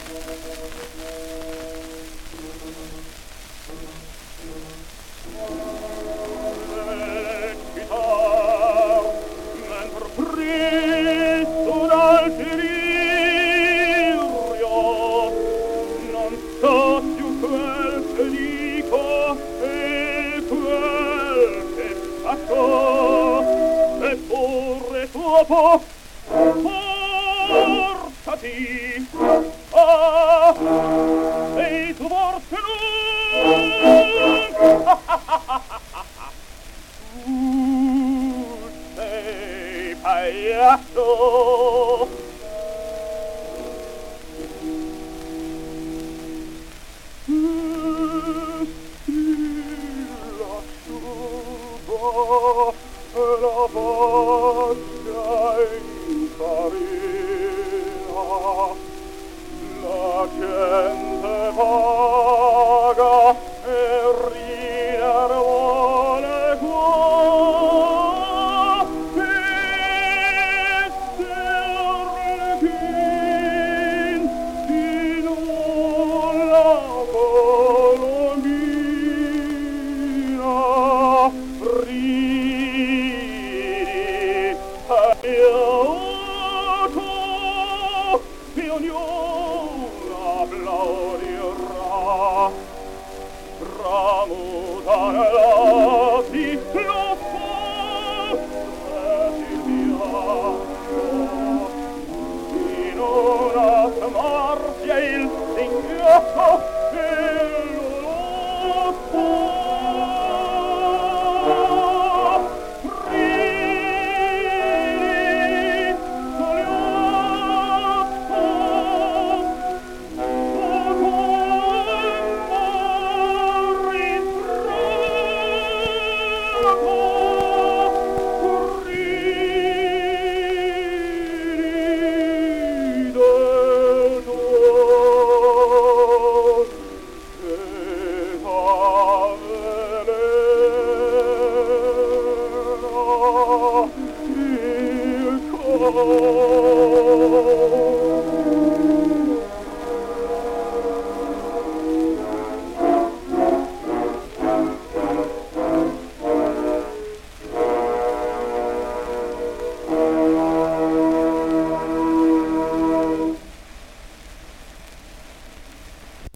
Portati, ah, sei tu forse non? Sei pagliaccio. La faccia infarina, la gente vaga e ridere vuole qua, questi arlechin di nulla colomina, e ognuno applaudirà, tramuta nella si lo forse si piango in una smania.